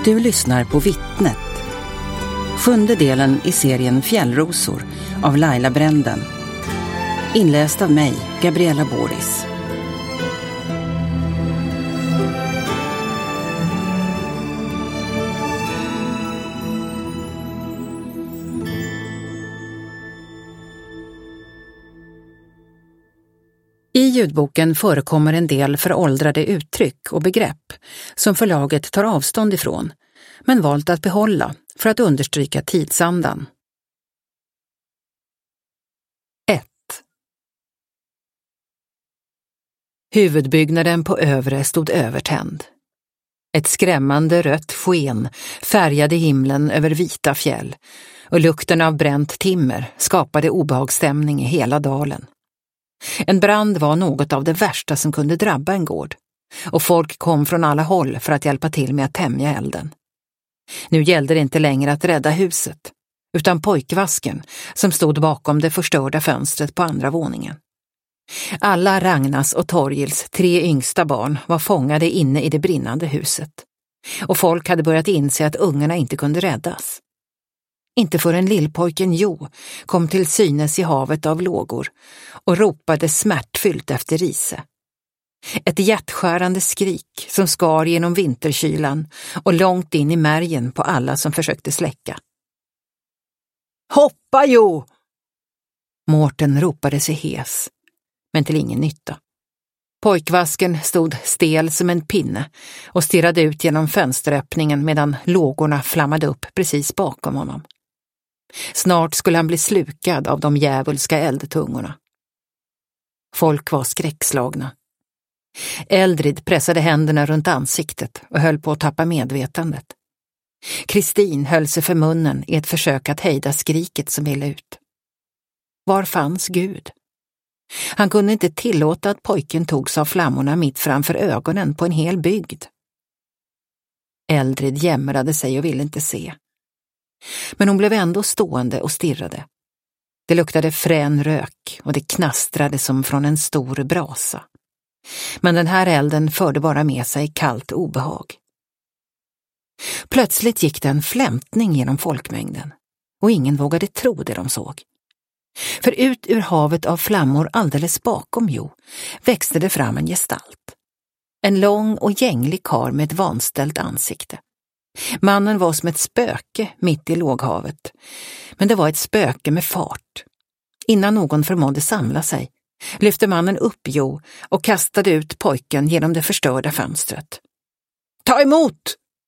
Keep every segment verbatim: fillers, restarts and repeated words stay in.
Du lyssnar på Vittnet. Sjunde delen i serien Fjällrosor av Laila Bränden. Inläst av mig, Gabriella Boris. I ljudboken förekommer en del föråldrade uttryck och begrepp som förlaget tar avstånd ifrån, men valt att behålla för att understryka tidsandan. ett. Huvudbyggnaden på övre stod övertänd. Ett skrämmande rött sken färgade himlen över vita fjäll, och lukten av bränt timmer skapade obehagsstämning i hela dalen. En brand var något av det värsta som kunde drabba en gård, och folk kom från alla håll för att hjälpa till med att tämja elden. Nu gällde det inte längre att rädda huset, utan pojkvasken som stod bakom det förstörda fönstret på andra våningen. Alla Ragnas och Torgils tre yngsta barn var fångade inne i det brinnande huset, och folk hade börjat inse att ungarna inte kunde räddas. Inte förrän lillpojken Jo kom till synes i havet av lågor och ropade smärtfyllt efter Rise. Ett hjärtskärande skrik som skar genom vinterkylan och långt in i märgen på alla som försökte släcka. Hoppa Jo! Mårten ropade sig hes, men till ingen nytta. Pojkvasken stod stel som en pinne och stirrade ut genom fönsteröppningen medan lågorna flammade upp precis bakom honom. Snart skulle han bli slukad av de djävulska eldtungorna. Folk var skräckslagna. Eldrid pressade händerna runt ansiktet och höll på att tappa medvetandet. Kristin höll sig för munnen i ett försök att hejda skriket som ville ut. Var fanns Gud? Han kunde inte tillåta att pojken togs av flammorna mitt framför ögonen på en hel bygd. Eldrid jämrade sig och ville inte se. Men hon blev ändå stående och stirrade. Det luktade frän rök och det knastrade som från en stor brasa. Men den här elden förde bara med sig kallt obehag. Plötsligt gick det en flämtning genom folkmängden, och ingen vågade tro det de såg. För ut ur havet av flammor alldeles bakom Jo växte det fram en gestalt. En lång och gänglig karl med ett vanställt ansikte. Mannen var som ett spöke mitt i låghavet, men det var ett spöke med fart. Innan någon förmådde samla sig lyfte mannen upp Jo och kastade ut pojken genom det förstörda fönstret. Ta emot!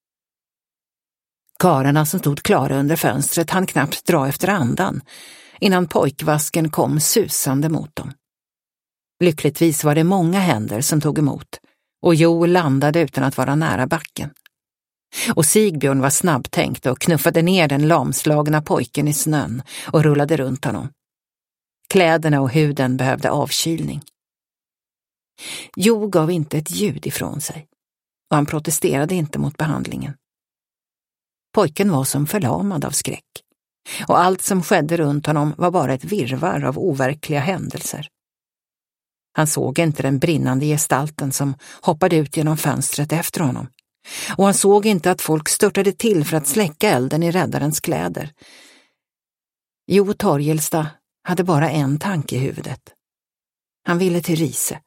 Karlarna som stod klara under fönstret hann knappt dra efter andan innan pojkvasken kom susande mot dem. Lyckligtvis var det många händer som tog emot, och Jo landade utan att vara nära backen. Och Sigbjörn var snabbtänkt och knuffade ner den lamslagna pojken i snön och rullade runt honom. Kläderna och huden behövde avkylning. Jo gav inte ett ljud ifrån sig, och han protesterade inte mot behandlingen. Pojken var som förlamad av skräck, och allt som skedde runt honom var bara ett virrvarr av overkliga händelser. Han såg inte den brinnande gestalten som hoppade ut genom fönstret efter honom, och han såg inte att folk störtade till för att släcka elden i räddarens kläder. Jo Torgelsta hade bara en tanke i huvudet. Han ville till Rise.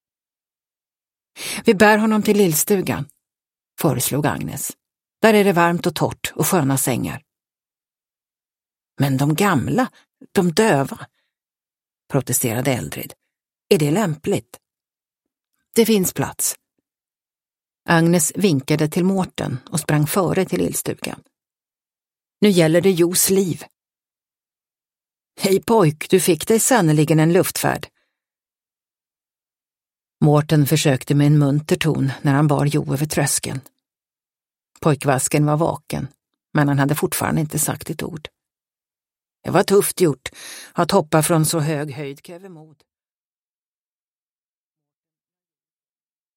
Vi bär honom till lillstugan, föreslog Agnes. Där är det varmt och torrt och sköna sängar. Men de gamla, de döva, protesterade Eldrid. Är det lämpligt? Det finns plats. Agnes vinkade till Mårten och sprang före till lillstugan. Nu gäller det Jos liv. Hej pojk, du fick dig sannoliken en luftfärd. Mårten försökte med en munter ton när han bar Jo över tröskeln. Pojkvasken var vaken, men han hade fortfarande inte sagt ett ord. Det var tufft gjort, att hoppa från så hög höjd kräver mod.